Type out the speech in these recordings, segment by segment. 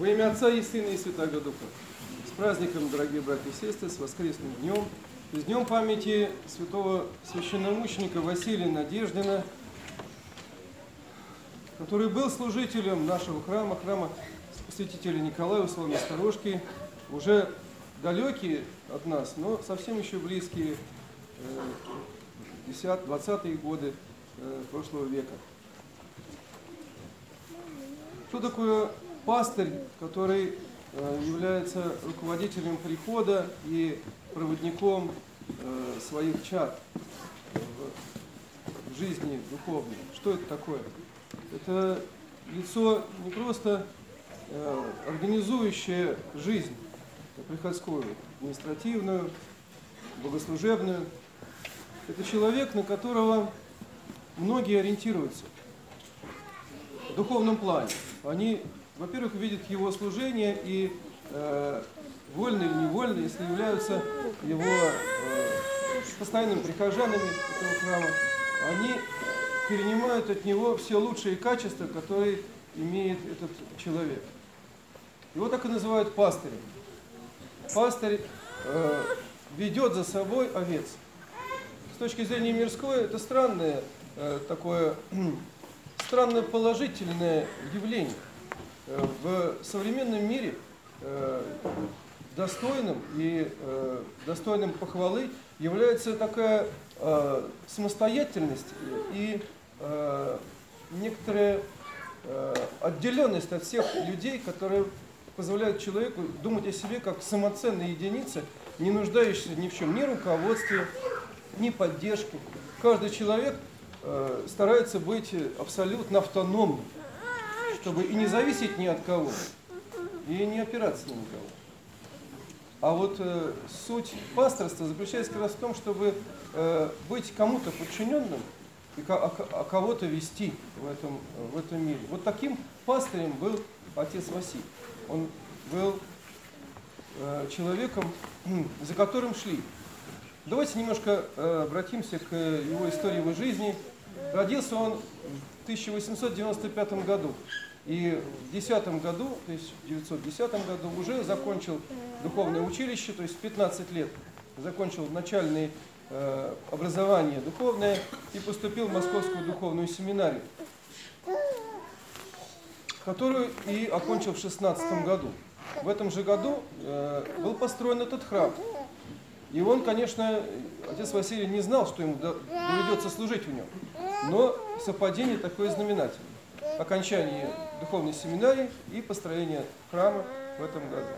Во имя Отца и Сына и Святаго Духа. С праздником, дорогие братья и сестры, с воскресным днем, с днем памяти святого священномученика Василия Надеждина, который был служителем нашего храма, храма святителя Николая Условной Сторожки, уже далекие от нас, но совсем еще близкие 10-20-е годы прошлого века. Что такое пастырь, который является руководителем прихода и проводником своих чад в жизни духовной? Что это такое? Это лицо не просто организующее жизнь приходскую, административную, богослужебную. Это человек, на которого многие ориентируются в духовном плане. Они, во-первых, видят его служение и вольно или невольно, если являются его постоянными прихожанами этого храма, они перенимают от него все лучшие качества, которые имеет этот человек. Его так и называют пастырем. Пастырь ведет за собой овец. С точки зрения мирской, это странное такое странно положительное явление. В современном мире достойным похвалы является такая самостоятельность и некоторая отделенность от всех людей, которые позволяют человеку думать о себе как самоценной единице, не нуждающейся ни в чем, ни руководстве, ни поддержке. Каждый человек старается быть абсолютно автономным, чтобы и не зависеть ни от кого, и не опираться ни на кого. А вот суть пасторства заключается как раз в том, чтобы быть кому-то подчиненным и кого-то вести в этом мире. Вот таким пастырем был отец Василий. Он был человеком, за которым шли. Давайте немножко обратимся к его истории его жизни. Родился он в 1895 году. И в 1910 году уже закончил духовное училище, то есть в 15 лет закончил начальное образование духовное и поступил в Московскую духовную семинарию, которую и окончил в 16 году. В этом же году был построен этот храм. И он, конечно, отец Василий не знал, что ему доведется служить в нем. Но совпадение такое знаменательное. Окончание духовной семинарии и построение храма в этом году.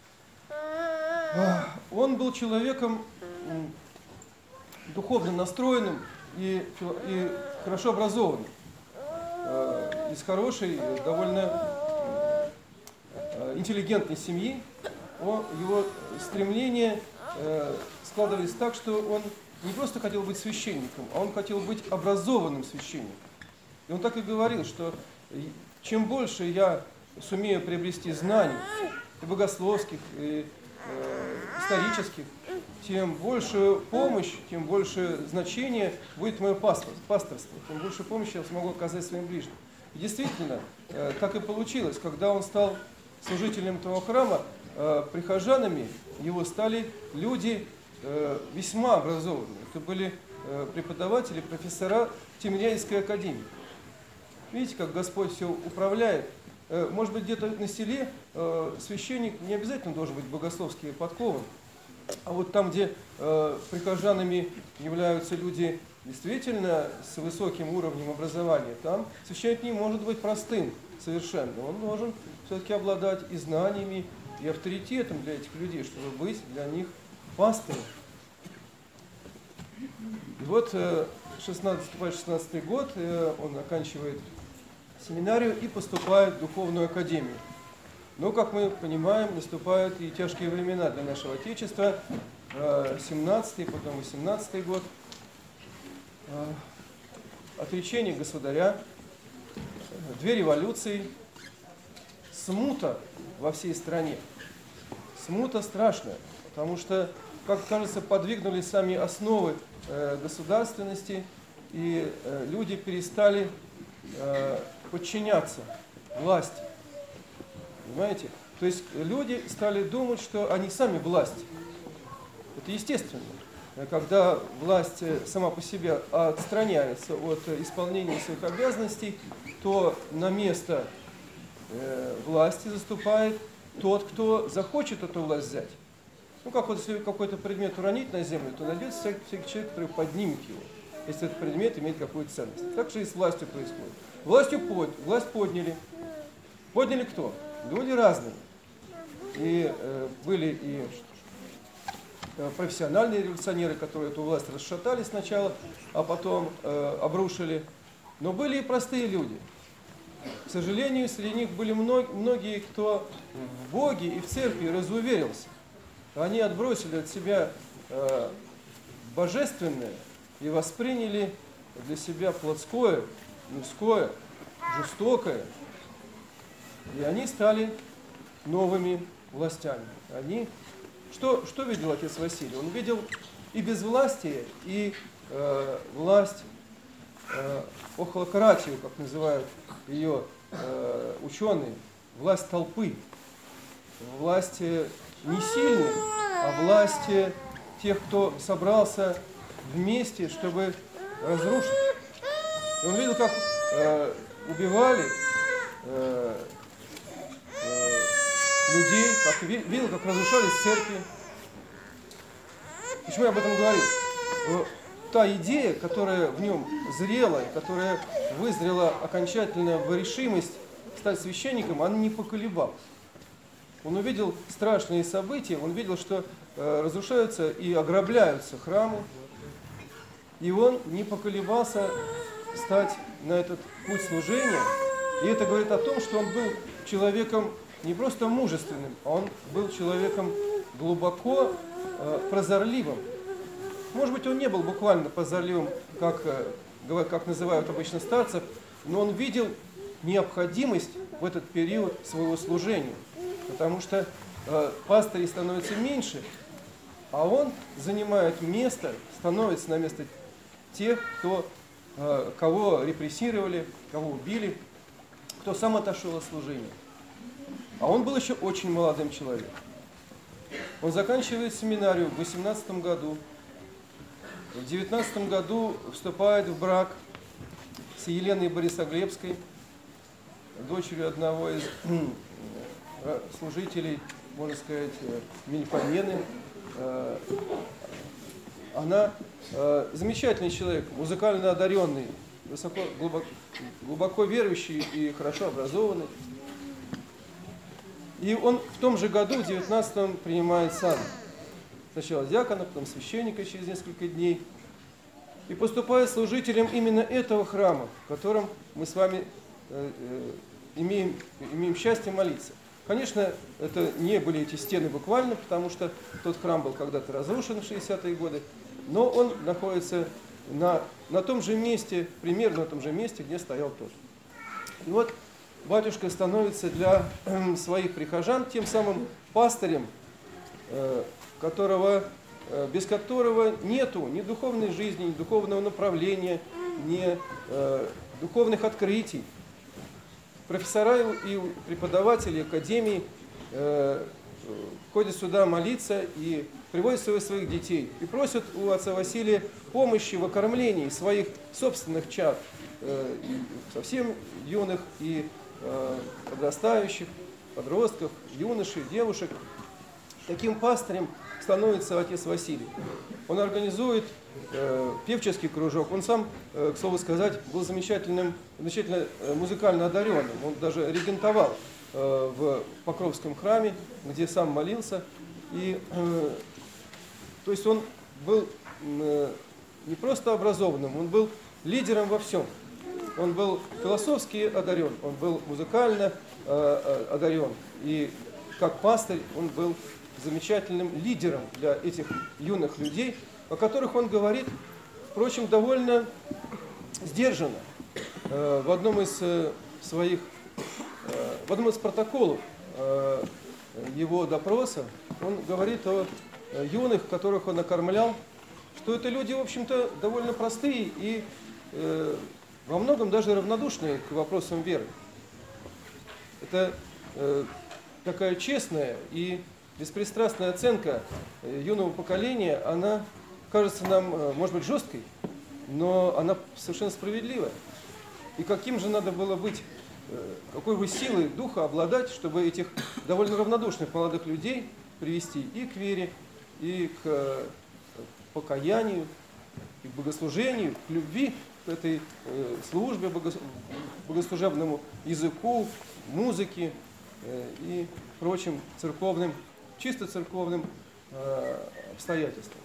Он был человеком духовно настроенным и хорошо образованным. Из хорошей, довольно интеллигентной семьи. Его стремления складывались так, что он не просто хотел быть священником, а он хотел быть образованным священником. И он так и говорил, что чем больше я сумею приобрести знаний, и богословских, и исторических, тем большую помощь, тем больше значение будет мое пасторство, тем больше помощи я смогу оказать своим ближним. И действительно, так и получилось, когда он стал служителем этого храма, прихожанами его стали люди весьма образованные. Это были преподаватели, профессора Тимирязевской академии. Видите, как Господь все управляет. Может быть, где-то на селе священник не обязательно должен быть богословски подкован. А вот там, где прихожанами являются люди действительно с высоким уровнем образования, там священник не может быть простым совершенно. Он должен все-таки обладать и знаниями, и авторитетом для этих людей, чтобы быть для них пастырем. И вот 16 год он оканчивает семинарию и поступает в духовную академию. Но, как мы понимаем, наступают и тяжкие времена для нашего Отечества. 17-й, потом 18-й год. Отречение государя, две революции, смута во всей стране. Смута страшная, потому что, как кажется, подвигнули сами основы государственности, и люди перестали подчиняться власти. Понимаете? То есть люди стали думать, что они сами власть. Это естественно. Когда власть сама по себе отстраняется от исполнения своих обязанностей, то на место власти заступает тот, кто захочет эту власть взять. Ну, как вот если какой-то предмет уронить на землю, то найдется всякий человек, который поднимет его, если этот предмет имеет какую-то ценность. Так же и с властью происходит. Власть подняли. Подняли кто? Люди разные. И были и профессиональные революционеры, которые эту власть расшатали сначала, а потом обрушили. Но были и простые люди. К сожалению, среди них были многие, кто в Боге и в церкви разуверился. Они отбросили от себя божественное и восприняли для себя плотское, мужское, жестокое. И они стали новыми властями. Что видел отец Василий? Он видел и безвластие, и власть охлократию, как называют ее ученые, власть толпы, власть не сильных, а власть тех, кто собрался вместе, чтобы разрушить. И он видел, как убивали людей, видел, как разрушались церкви. Почему я об этом говорю? Та идея, которая в нем зрела, которая вызрела окончательно в решимость стать священником, она не поколебалась. Он увидел страшные события, он видел, что разрушаются и ограбляются храмы, и он не поколебался стать на этот путь служения. И это говорит о том, что он был человеком не просто мужественным, а он был человеком глубоко прозорливым. Может быть, он не был буквально прозорливым, как называют обычно старцев, но он видел необходимость в этот период своего служения. Потому что пастырей становится меньше, а он занимает место, становится на место тех, кого репрессировали, кого убили, кто сам отошел от служения. А он был еще очень молодым человеком. Он заканчивает семинарию в 18 году. В 19 году вступает в брак с Еленой Борисоглебской, дочерью одного из служителей, можно сказать, Мельпомены. Она замечательный человек, музыкально одаренный, глубоко верующий и хорошо образованный. И он в том же году, в 19-м, принимает сан. Сначала диакона, потом священника через несколько дней. И поступает служителем именно этого храма, в котором мы с вами имеем счастье молиться. Конечно, это не были эти стены буквально, потому что тот храм был когда-то разрушен в 60-е годы, но он находится на том же месте, примерно на том же месте, где стоял тот. И вот батюшка становится для своих прихожан тем самым пастырем, без которого нету ни духовной жизни, ни духовного направления, ни духовных открытий. Профессора и преподаватели академии ходят сюда молиться и приводят своих детей. И просят у отца Василия помощи в окормлении своих собственных чад, совсем юных и подрастающих, подростков, юношей, девушек. Таким пастырем становится отец Василий. Он организует певческий кружок. Он сам, к слову сказать, был замечательно музыкально одаренным. Он даже регентовал в Покровском храме, где сам молился. И, то есть он был не просто образованным, он был лидером во всем. Он был философски одарен, он был музыкально одарен. И как пастырь он был замечательным лидером для этих юных людей, о которых он говорит, впрочем, довольно сдержанно. В одном из протоколов его допроса он говорит о юных, которых он окормлял, что это люди, в общем-то, довольно простые и во многом даже равнодушные к вопросам веры. Это такая честная и беспристрастная оценка юного поколения, она кажется нам, может быть, жесткой, но она совершенно справедливая. И каким же надо было быть, какой бы силой духа обладать, чтобы этих довольно равнодушных молодых людей привести и к вере, и к покаянию, и к богослужению, к любви, к этой службе, богослужебному языку, музыке и прочим церковным, чисто церковным обстоятельствам.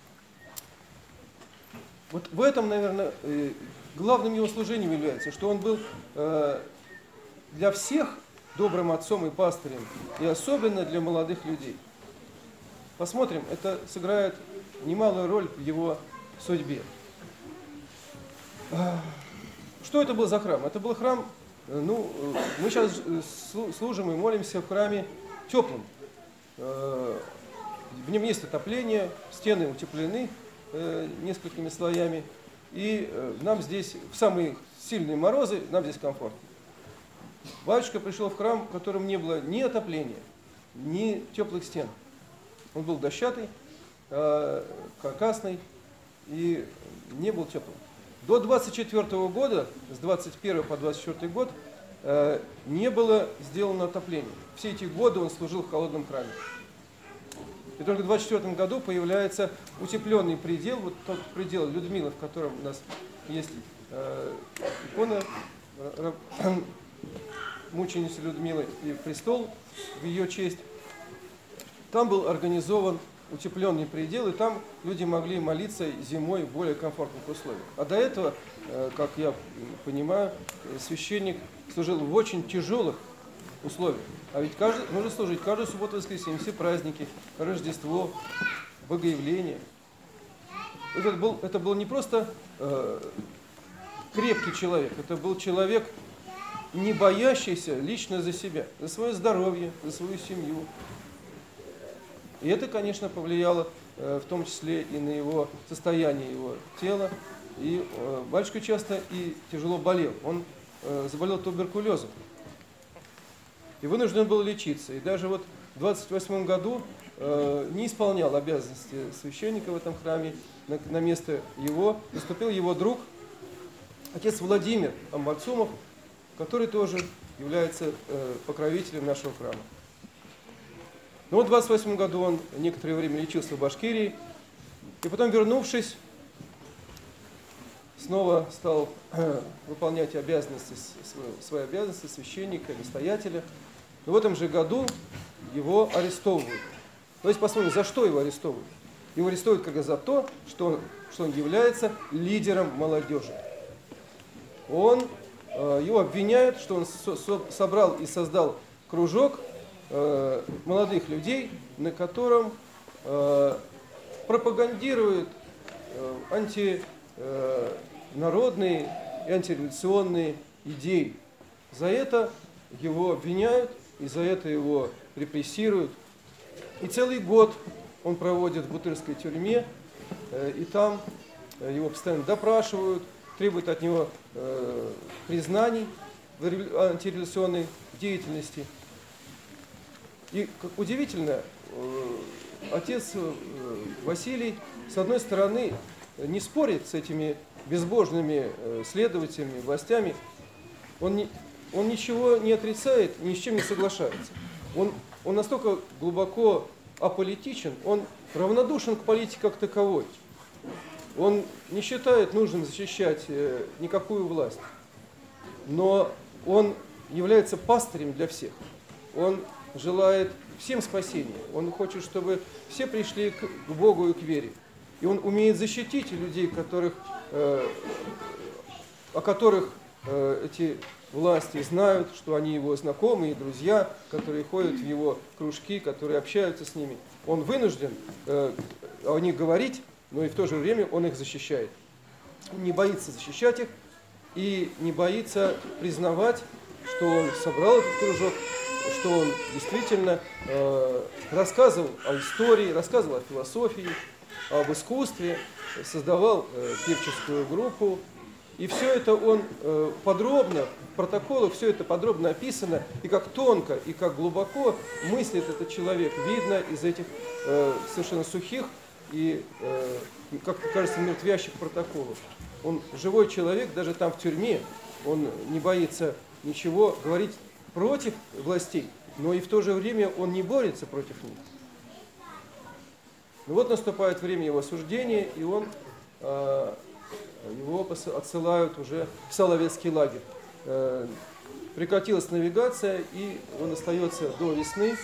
Вот в этом, наверное, главным его служением является, что он был для всех добрым отцом и пастырем, и особенно для молодых людей. Посмотрим, это сыграет немалую роль в его судьбе. Что это был за храм? Это был храм, мы сейчас служим и молимся в храме теплом. В нем есть отопление, стены утеплены несколькими слоями, и нам здесь, в самые сильные морозы, нам здесь комфортно. Батюшка пришел в храм, в котором не было ни отопления, ни теплых стен. Он был дощатый, каркасный и не был теплым. До 24 года, с 21 по 24 год, не было сделано отопление. Все эти годы он служил в холодном храме. И только в 24 году появляется утепленный предел, вот тот предел Людмилы, в котором у нас есть икона мученицы Людмилы и престол в ее честь. Там был организован утепленный предел, и там люди могли молиться зимой в более комфортных условиях. А до этого, как я понимаю, священник служил в очень тяжелых условиях. А ведь нужно служить каждую субботу и воскресенье, все праздники, Рождество, Богоявление. Это был не просто крепкий человек, это был человек, не боящийся лично за себя, за свое здоровье, за свою семью. И это, конечно, повлияло в том числе и на его состояние, его тела. И батюшка часто и тяжело болел. Он заболел туберкулезом и вынужден был лечиться. И даже вот в 28 году не исполнял обязанности священника в этом храме. На место его наступил его друг, отец Владимир Амбарцумов, который тоже является покровителем нашего храма. Но вот в 28 году он некоторое время лечился в Башкирии, и потом, вернувшись, снова стал выполнять свои обязанности священника, настоятеля. Но в этом же году его арестовывают. Давайте посмотрим, за что его арестовывают. Его арестовывают как раз за то, что он является лидером молодежи. Его обвиняют, что он собрал и создал кружок молодых людей, на котором пропагандируют антинародные и антиреволюционные идеи. За это его обвиняют, и за это его репрессируют. И целый год он проводит в Бутырской тюрьме, и там его постоянно допрашивают, требуют от него признаний в антиреволюционной деятельности. И, как удивительно, отец Василий, с одной стороны, не спорит с этими безбожными следователями, властями, он ничего не отрицает, ни с чем не соглашается. Он настолько глубоко аполитичен, он равнодушен к политике как таковой. Он не считает нужным защищать никакую власть, но он является пастырем для всех. Он желает всем спасения. Он хочет, чтобы все пришли к Богу и к вере. И он умеет защитить людей, о которых эти власти знают, что они его знакомые и друзья, которые ходят в его кружки, которые общаются с ними. Он вынужден о них говорить, но и в то же время он их защищает. Он не боится защищать их и не боится признавать, что он собрал этот кружок, что он действительно рассказывал о истории, рассказывал о философии, об искусстве, создавал певческую группу И все это он подробно, в протоколах все это подробно описано, и как тонко, и как глубоко мыслит этот человек, видно из этих совершенно сухих и, как кажется, мертвящих протоколов. Он живой человек, даже там в тюрьме, он не боится ничего говорить против властей, но и в то же время он не борется против них. Ну вот наступает время его осуждения, и его отсылают уже в Соловецкий лагерь. Прекратилась навигация, и он остается до весны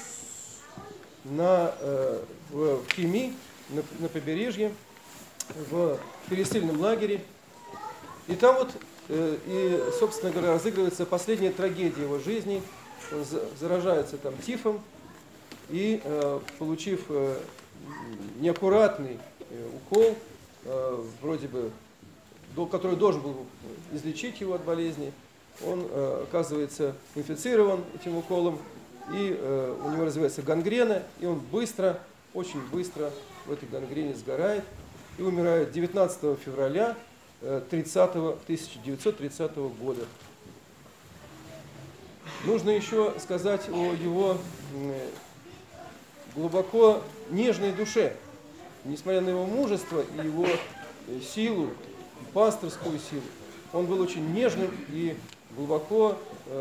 в Кеми, на побережье, в пересыльном лагере. И там вот, собственно говоря, разыгрывается последняя трагедия его жизни. Он заражается там тифом и, получив неаккуратный укол, вроде бы, который должен был излечить его от болезни, он оказывается инфицирован этим уколом, и у него развивается гангрена, и он быстро, очень быстро в этой гангрене сгорает и умирает 19 февраля 1930 года. Нужно еще сказать о его глубоко нежной душе. Несмотря на его мужество и его силу, пасторскую силу, он был очень нежным и глубоко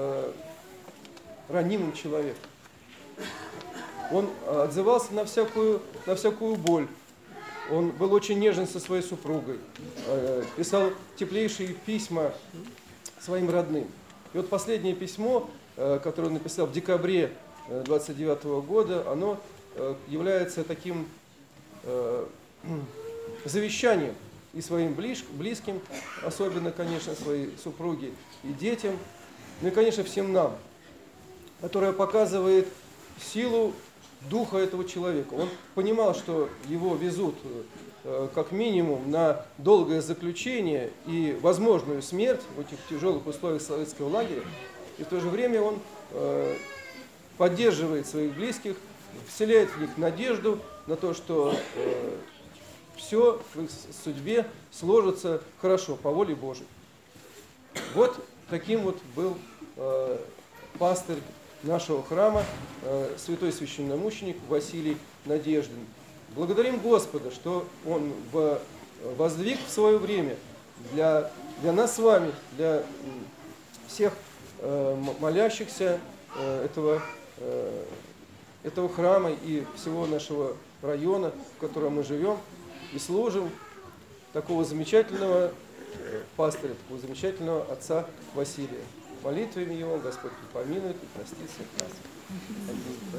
ранимым человеком. Он отзывался на всякую боль. Он был очень нежен со своей супругой, писал теплейшие письма своим родным. И вот последнее письмо, которое он написал в декабре 29 года, оно является таким завещанием и своим близким, особенно, конечно, своей супруге и детям, ну и, конечно, всем нам, которое показывает силу духа этого человека. Он понимал, что его везут как минимум на долгое заключение и возможную смерть в этих тяжелых условиях советского лагеря, и в то же время он поддерживает своих близких, вселяет в них надежду на то, что все в их судьбе сложится хорошо, по воле Божией. Вот таким вот был пастырь нашего храма, святой священномученик Василий Надеждин. Благодарим Господа, что Он воздвиг в свое время для нас с вами, для всех молящихся этого храма и всего нашего района, в котором мы живем и служим, такого замечательного пастыря, такого замечательного отца Василия. Молитвами его Господь помилует и простит всех нас.